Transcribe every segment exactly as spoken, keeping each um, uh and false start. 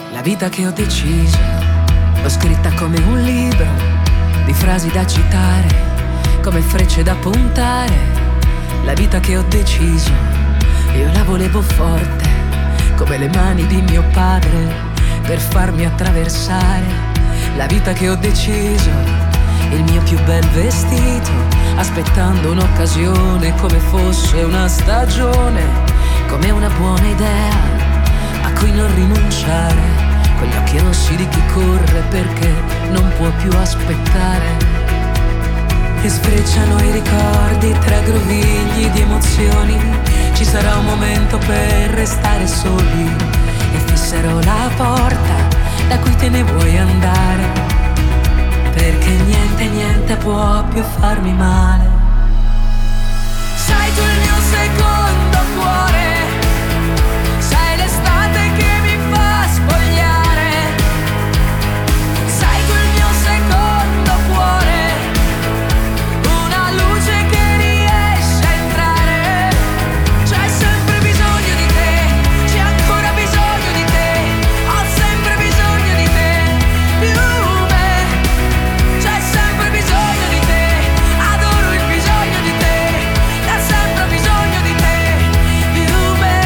La vita che ho deciso, l'ho scritta come un libro di frasi da citare, come frecce da puntare. La vita che ho deciso, io la volevo forte, come le mani di mio padre, per farmi attraversare. La vita che ho deciso, il mio più bel vestito, aspettando un'occasione come fosse una stagione, come una buona idea a cui non rinunciare, con gli occhi rossi di chi corre perché non può più aspettare. E sfrecciano i ricordi tra grovigli di emozioni, ci sarà un momento per restare soli, e fisserò la porta da cui te ne vuoi andare, perché niente, niente può più farmi male. Sei tu il mio secondo cuore, sei l'estate che mi fa spogliare, sei tu il mio secondo cuore, una luce che riesce a entrare. C'hai sempre bisogno di te, c'è ancora bisogno di te, ho sempre bisogno di te, più me. C'hai sempre bisogno di te, adoro il bisogno di te, da sempre ho bisogno di te, più me.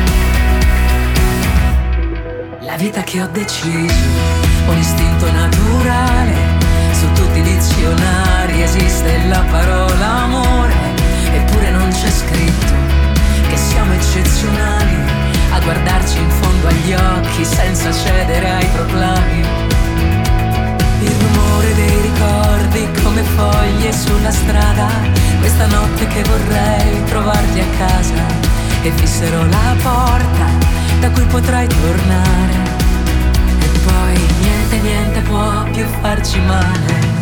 La vita che ho deciso, un istinto naturale, su tutti i dizionari esiste la parola amore, eppure non c'è scritto che siamo eccezionali a guardarci in fondo agli occhi senza cedere ai proclami. Il rumore dei ricordi come foglie sulla strada, questa notte che vorrei trovarti a casa, e fisserò la porta da cui potrai tornare, e poi niente, niente può più farci male.